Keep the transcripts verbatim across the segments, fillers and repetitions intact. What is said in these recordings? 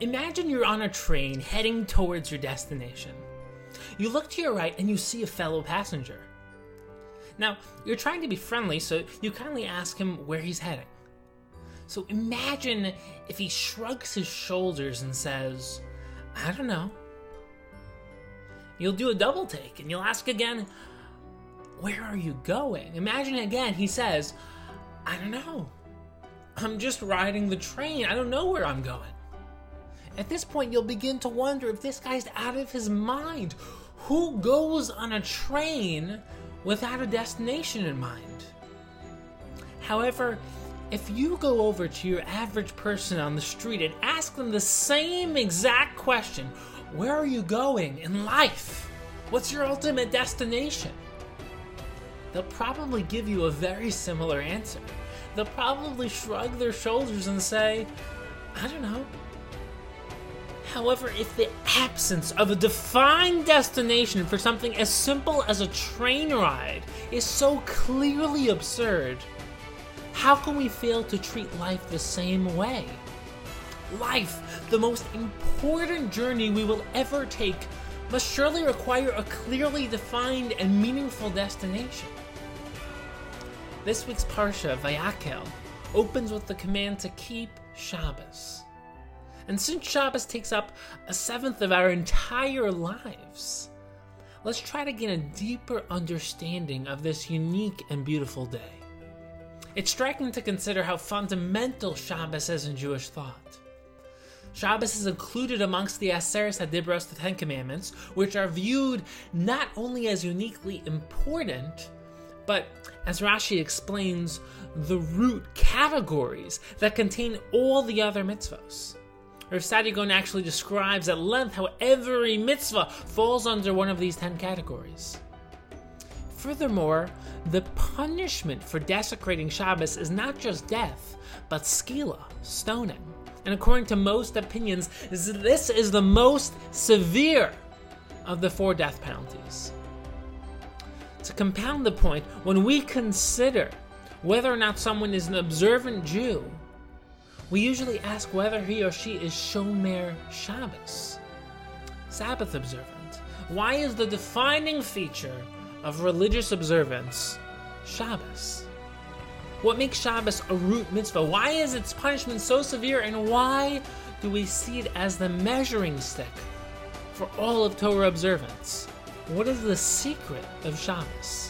Imagine you're on a train heading towards your destination. You look to your right and you see a fellow passenger. Now, you're trying to be friendly, so you kindly ask him where he's heading. So imagine if he shrugs his shoulders and says, "I don't know." You'll do a double take and you'll ask again, "Where are you going?" Imagine again he says, "I don't know. I'm just riding the train. I don't know where I'm going." At this point, you'll begin to wonder if this guy's out of his mind. Who goes on a train without a destination in mind? However, if you go over to your average person on the street and ask them the same exact question, "Where are you going in life? What's your ultimate destination?" They'll probably give you a very similar answer. They'll probably shrug their shoulders and say, "I don't know." However, if the absence of a defined destination for something as simple as a train ride is so clearly absurd, how can we fail to treat life the same way? Life, the most important journey we will ever take, must surely require a clearly defined and meaningful destination. This week's Parsha, Vayakhel, opens with the command to keep Shabbos. And since Shabbos takes up a seventh of our entire lives, let's try to gain a deeper understanding of this unique and beautiful day. It's striking to consider how fundamental Shabbos is in Jewish thought. Shabbos is included amongst the Aseret HaDibros, the Ten Commandments, which are viewed not only as uniquely important, but, as Rashi explains, the root categories that contain all the other mitzvos. Rav Saadia Gaon actually describes at length how every mitzvah falls under one of these ten categories. Furthermore, the punishment for desecrating Shabbos is not just death, but skila, stoning. And according to most opinions, this is the most severe of the four death penalties. To compound the point, when we consider whether or not someone is an observant Jew, we usually ask whether he or she is Shomer Shabbos, Sabbath observant. Why is the defining feature of religious observance Shabbos? What makes Shabbos a root mitzvah? Why is its punishment so severe, and why do we see it as the measuring stick for all of Torah observance? What is the secret of Shabbos?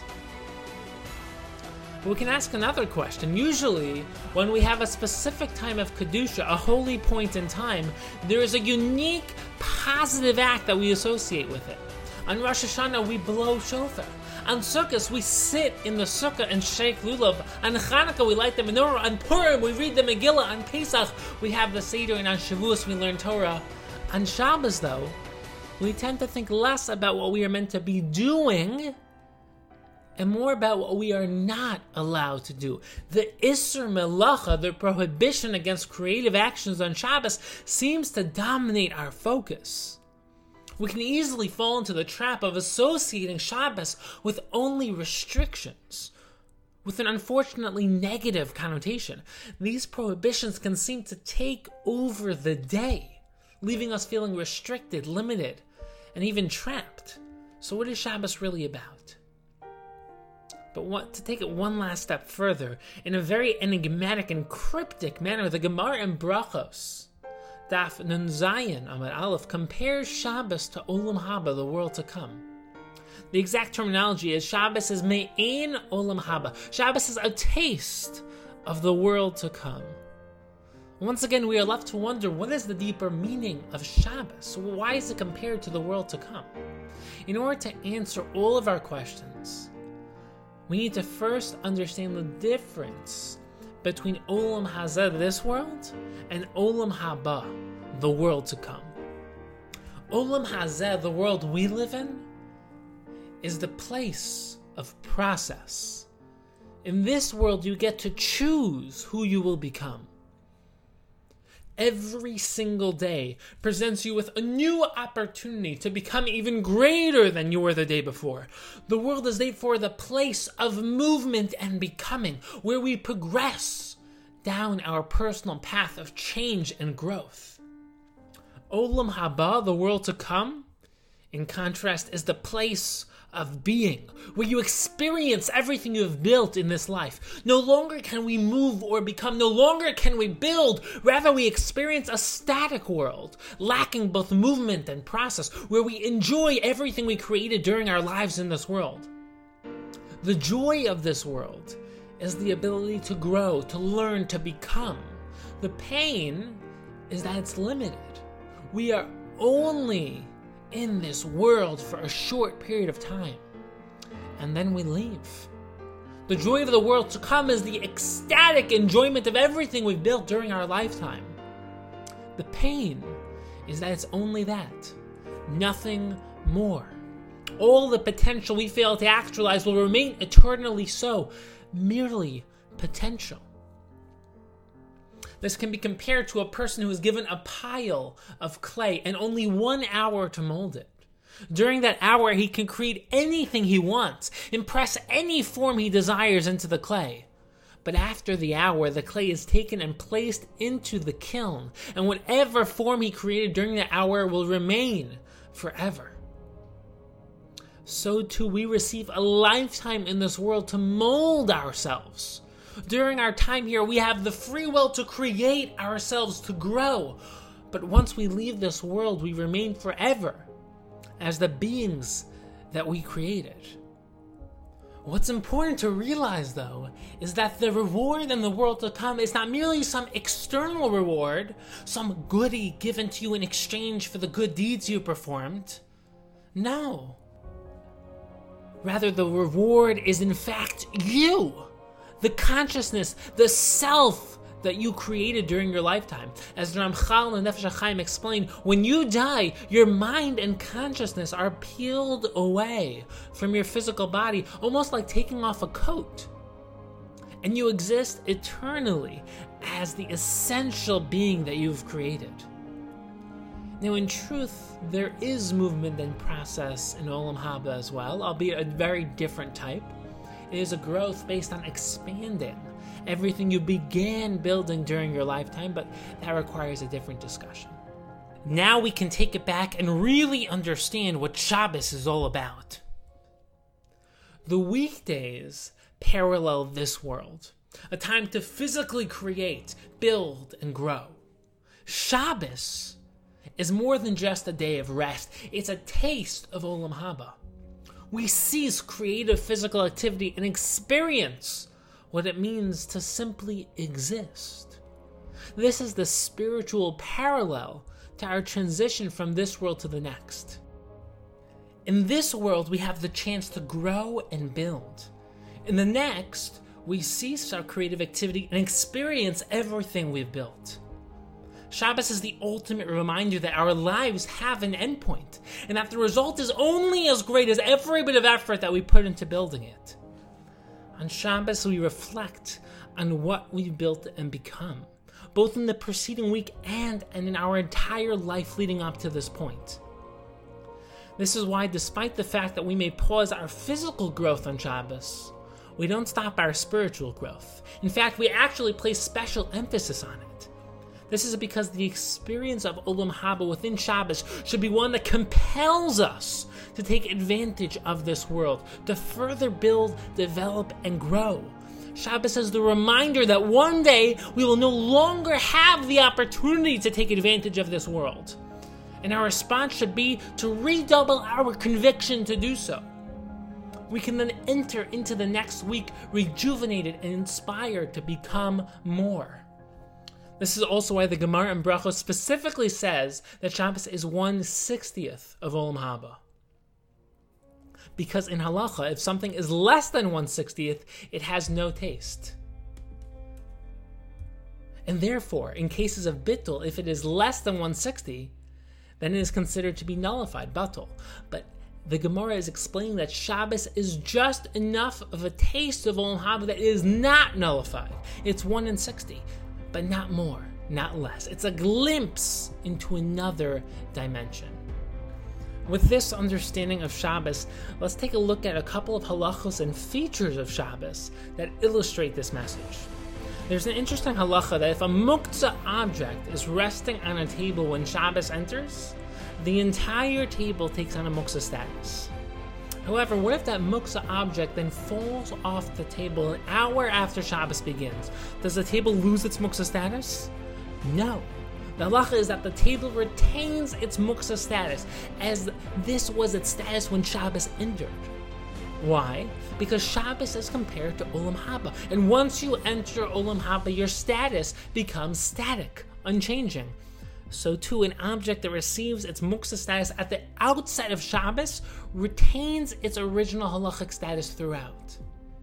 We can ask another question. Usually, when we have a specific time of Kedusha, a holy point in time, there is a unique positive act that we associate with it. On Rosh Hashanah, we blow shofar. On Sukkot, we sit in the sukkah and shake lulav. On Chanukah, we light the menorah. On Purim, we read the Megillah. On Pesach, we have the Seder. And on Shavuos, we learn Torah. On Shabbos, though, we tend to think less about what we are meant to be doing and more about what we are not allowed to do. The Isser Melacha, the prohibition against creative actions on Shabbos, seems to dominate our focus. We can easily fall into the trap of associating Shabbos with only restrictions, with an unfortunately negative connotation. These prohibitions can seem to take over the day, leaving us feeling restricted, limited, and even trapped. So what is Shabbos really about? But what, to take it one last step further, in a very enigmatic and cryptic manner, the Gemara in Brachos, Daf Nun Zayin Amud Aleph, compares Shabbos to Olam Haba, the world to come. The exact terminology is Shabbos is Me'ein Olam Haba. Shabbos is a taste of the world to come. Once again, we are left to wonder, what is the deeper meaning of Shabbos? Why is it compared to the world to come? In order to answer all of our questions, we need to first understand the difference between Olam Hazeh, this world, and Olam Haba, the world to come. Olam Hazeh, the world we live in, is the place of process. In this world, you get to choose who you will become. Every single day presents you with a new opportunity to become even greater than you were the day before. The world is therefore the place of movement and becoming, where we progress down our personal path of change and growth. Olam Haba, the world to come, in contrast, is the place of being, where you experience everything you have built in this life. No longer can we move or become, no longer can we build, rather we experience a static world, lacking both movement and process, where we enjoy everything we created during our lives in this world. The joy of this world is the ability to grow, to learn, to become. The pain is that it's limited. We are only in this world for a short period of time, and then we leave. The joy of the world to come is the ecstatic enjoyment of everything we've built during our lifetime. The pain is that it's only that, nothing more. All the potential we fail to actualize will remain eternally so, merely potential. This can be compared to a person who is given a pile of clay and only one hour to mold it. During that hour, he can create anything he wants, impress any form he desires into the clay. But after the hour, the clay is taken and placed into the kiln, and whatever form he created during the hour will remain forever. So too, we receive a lifetime in this world to mold ourselves. During our time here, we have the free will to create ourselves, to grow. But once we leave this world, we remain forever as the beings that we created. What's important to realize, though, is that the reward in the world to come is not merely some external reward, some goodie given to you in exchange for the good deeds you performed. No. Rather, the reward is in fact you. The consciousness, the self that you created during your lifetime. As the Ramchal and Nefesh HaChaim explain, when you die, your mind and consciousness are peeled away from your physical body, almost like taking off a coat. And you exist eternally as the essential being that you've created. Now, in truth, there is movement and process in Olam Haba as well, albeit a very different type. It is a growth based on expanding everything you began building during your lifetime, but that requires a different discussion. Now we can take it back and really understand what Shabbos is all about. The weekdays parallel this world, a time to physically create, build, and grow. Shabbos is more than just a day of rest. It's a taste of Olam Haba. We cease creative physical activity and experience what it means to simply exist. This is the spiritual parallel to our transition from this world to the next. In this world, we have the chance to grow and build. In the next, we cease our creative activity and experience everything we've built. Shabbos is the ultimate reminder that our lives have an endpoint, and that the result is only as great as every bit of effort that we put into building it. On Shabbos, we reflect on what we've built and become, both in the preceding week and in our entire life leading up to this point. This is why, despite the fact that we may pause our physical growth on Shabbos, we don't stop our spiritual growth. In fact, we actually place special emphasis on it. This is because the experience of Olam Haba within Shabbos should be one that compels us to take advantage of this world, to further build, develop, and grow. Shabbos is the reminder that one day we will no longer have the opportunity to take advantage of this world. And our response should be to redouble our conviction to do so. We can then enter into the next week rejuvenated and inspired to become more. This is also why the Gemara in Brachos specifically says that Shabbos is one sixtieth of Olam Haba. Because in halacha, if something is less than one sixtieth, it has no taste. And therefore, in cases of bittul, if it is less than one sixty, then it is considered to be nullified, batul. But the Gemara is explaining that Shabbos is just enough of a taste of Olam Haba that it is not nullified. It's one in sixty. But not more, not less. It's a glimpse into another dimension. With this understanding of Shabbos, let's take a look at a couple of halachos and features of Shabbos that illustrate this message. There's an interesting halacha that if a muktzah object is resting on a table when Shabbos enters, the entire table takes on a muktzah status. However, what if that muktzah object then falls off the table an hour after Shabbos begins? Does the table lose its muktzah status? No. The halacha is that the table retains its muktzah status, as this was its status when Shabbos entered. Why? Because Shabbos is compared to Olam Haba, and once you enter Olam Haba, your status becomes static, unchanging. So too, an object that receives its muktzah status at the outset of Shabbos retains its original halachic status throughout.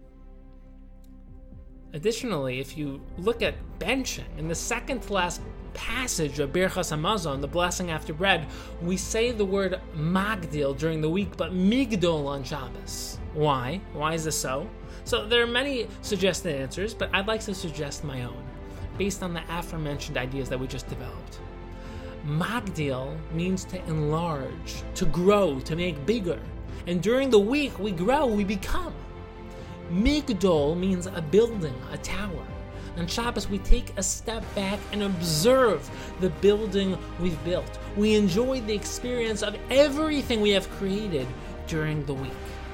Additionally, if you look at benching, in the second to last passage of Birchas Hamazon, the blessing after bread, we say the word magdil during the week, but migdol on Shabbos. Why? Why is this so? So there are many suggested answers, but I'd like to suggest my own, based on the aforementioned ideas that we just developed. Magdil means to enlarge, to grow, to make bigger. And during the week, we grow, we become. Migdol means a building, a tower. On Shabbos, we take a step back and observe the building we've built. We enjoy the experience of everything we have created during the week.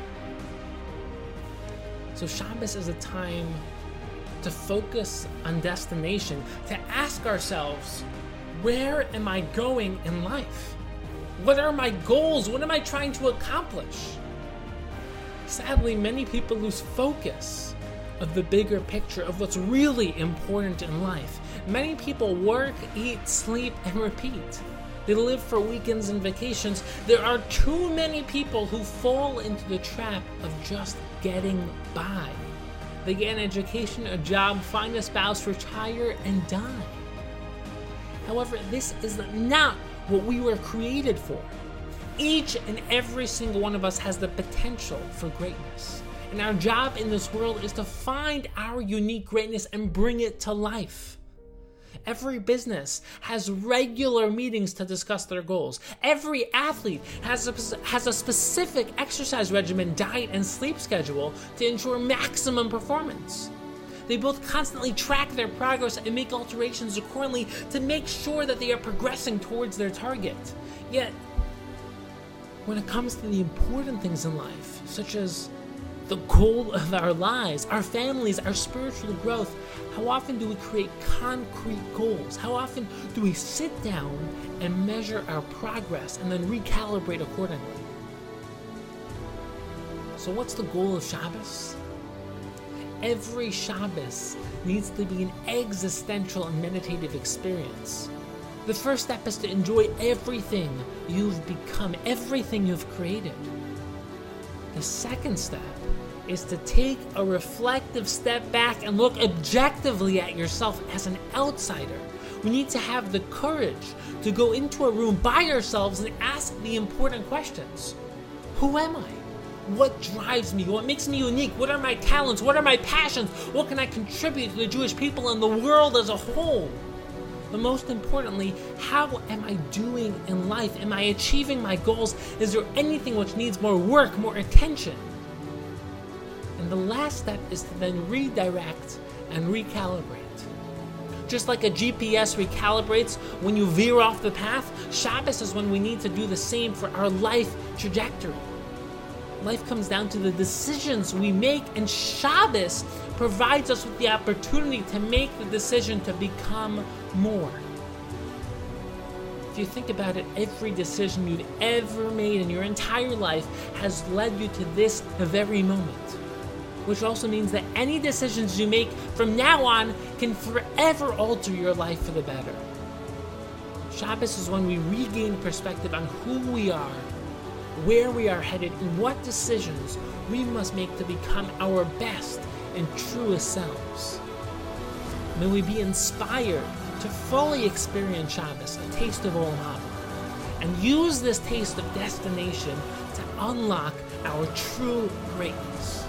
So Shabbos is a time to focus on destination, to ask ourselves, where am I going in life? What are my goals? What am I trying to accomplish? Sadly, many people lose focus of the bigger picture of what's really important in life. Many people work, eat, sleep, and repeat. They live for weekends and vacations. There are too many people who fall into the trap of just getting by. They get an education, a job, find a spouse, retire, and die. However, this is not what we were created for. Each and every single one of us has the potential for greatness. And our job in this world is to find our unique greatness and bring it to life. Every business has regular meetings to discuss their goals. Every athlete has a, has a specific exercise regimen, diet, and sleep schedule to ensure maximum performance. They both constantly track their progress and make alterations accordingly to make sure that they are progressing towards their target. Yet, when it comes to the important things in life, such as the goal of our lives, our families, our spiritual growth, how often do we create concrete goals? How often do we sit down and measure our progress and then recalibrate accordingly? So what's the goal of Shabbos? Every Shabbos needs to be an existential and meditative experience. The first step is to enjoy everything you've become, everything you've created. The second step is to take a reflective step back and look objectively at yourself as an outsider. We need to have the courage to go into a room by ourselves and ask the important questions. Who am I? What drives me? What makes me unique? What are my talents? What are my passions? What can I contribute to the Jewish people and the world as a whole? But most importantly, how am I doing in life? Am I achieving my goals? Is there anything which needs more work, more attention? And the last step is to then redirect and recalibrate. Just like a G P S recalibrates when you veer off the path, Shabbos is when we need to do the same for our life trajectory. Life comes down to the decisions we make, and Shabbos provides us with the opportunity to make the decision to become more. If you think about it, every decision you've ever made in your entire life has led you to this very moment. Which also means that any decisions you make from now on can forever alter your life for the better. Shabbos is when we regain perspective on who we are, where we are headed, and what decisions we must make to become our best and truest selves. May we be inspired to fully experience Shabbos, a taste of Olam Haba, and use this taste of destination to unlock our true greatness.